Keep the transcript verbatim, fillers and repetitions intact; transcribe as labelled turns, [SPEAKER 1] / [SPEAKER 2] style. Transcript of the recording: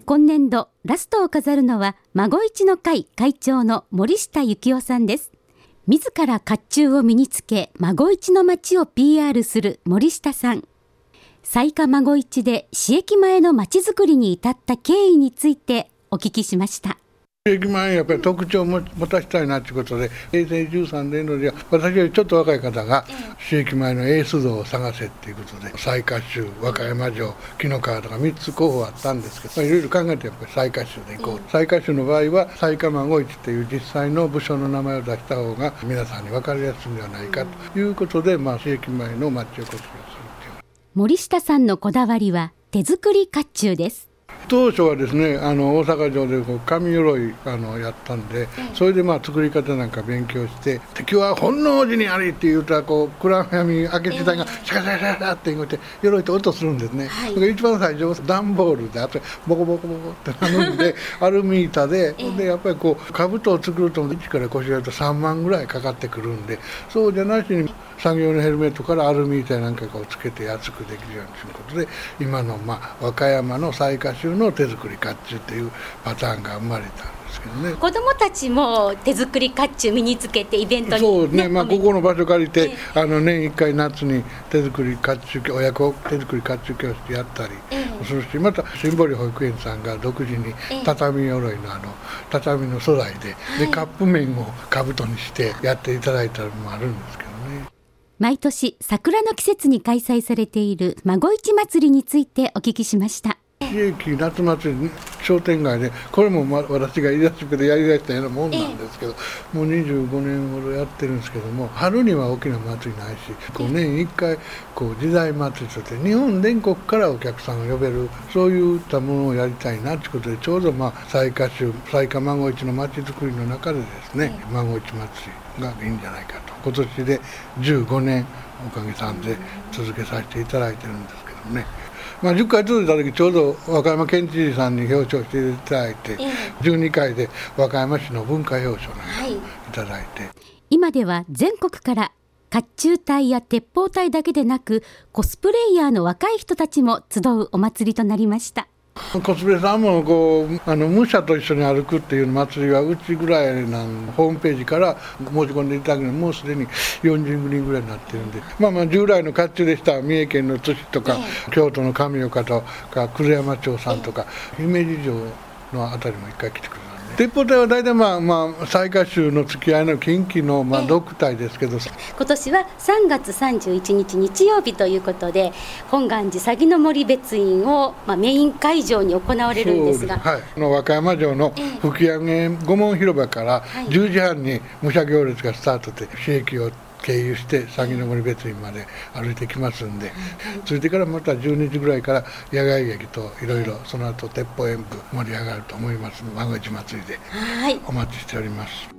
[SPEAKER 1] 今年度ラストを飾るのは孫市の会会長の森下幸男さんです。自ら甲冑を身につけ孫市の町を ピーアール する森下さん。雑賀孫市で市駅前の町づくりに至った経緯についてお聞きしました。
[SPEAKER 2] 駅前にやっぱり特徴を持たせたいなということで、へいせいじゅうさんねん度では私よりちょっと若い方が市駅前のエース像を探せっていうことで、雑賀衆、和歌山城、紀の川とかみっつ候補あったんですけど、まあ、いろいろ考えてやっぱり雑賀衆で行こう、雑賀衆の場合は雑賀孫市っていう実際の武将の名前を出した方が皆さんに分かりやすいんではないかということで、まあ、市駅前の町おこしをするっていう。
[SPEAKER 1] 森下さんのこだわりは手作り甲冑です。
[SPEAKER 2] 当初はですね、あの大阪城でこう紙鎧あのやったんで、それでまあ作り方なんか勉強して、敵は本能寺にありって言うたらこう暗闇明け時代がシャカシャカシャカって言って鎧って音するんですね、はい、それが一番最初段ボールであとボコボコボコってなるんでアルミ板で、でやっぱりこう兜を作るといちから腰やるとさんまんぐらいかかってくるんで、そうじゃなしに産業のヘルメットからアルミ板なんかをつけて安くできるようにということで、今のまあ和歌山の雑賀衆の手作り甲冑っていうパターンが生まれたんですけどね。
[SPEAKER 1] 子どもたちも手作り甲冑身につけてイベントに、ね、
[SPEAKER 2] そうね、まあ、ここの場所借りて、えー、あの年いっかい夏に手作り甲冑親子手作り甲冑教室やったりするし、えー、また新堀保育園さんが独自に畳鎧のあの畳の素材で、えー、でカップ麺を兜にしてやっていただいたのもあるんですけどね。
[SPEAKER 1] 毎年桜の季節に開催されている孫市祭りについてお聞きしました。
[SPEAKER 2] 市駅夏祭り商店街で、これもま私が言い出しっぺでやりだしたようなもんなんですけど、えー、もうにじゅうごねんほどやってるんですけども、春には大きな祭りないし、こう年いっかいこう時代祭りとして日本全国からお客さんを呼べる、そういったものをやりたいなということで、ちょうどまあ雑賀衆雑賀孫市の町づくりの中でですね、えー、孫市祭りがいいんじゃないかと、今年でじゅうごねんおかげさんで続けさせていただいてるんですけどね。まあ、じゅっかい続いた時ちょうど和歌山県知事さんに表彰していただいて、えー、じゅうにかいで和歌山市の文化表彰なんかいただいて、はい、
[SPEAKER 1] 今では全国から甲冑隊や鉄砲隊だけでなくコスプレイヤーの若い人たちも集うお祭りとなりました。
[SPEAKER 2] コスプレさんもこうあの武者と一緒に歩くっていう祭りはうちぐらいなんホームページから申し込んでいただけど、もうすでによんじゅうにんぐらいになってるんで、まあまあ従来の甲冑でした三重県の津市とか、えー、京都の上岡とか久山町さんとか、えー、姫路城のあたりも一回来てくれた。鉄砲隊は大体まあまあ雑賀衆の付き合いの近畿のまあろく隊ですけど、えー、
[SPEAKER 1] 今年はさんがつさんじゅういちにち日曜日ということで、本願寺鷺の森別院をまあメイン会場に行われるんですが、
[SPEAKER 2] はい、の和歌山城の吹上御門広場からじゅうじはんに武者行列がスタートで、市駅を経由して鷺の森別院まで歩いてきますんで、着いてからまたじゅうにじぐらいから野外劇といろいろその後鉄砲演舞盛り上がると思いますので、孫市祭りでお待ちしております。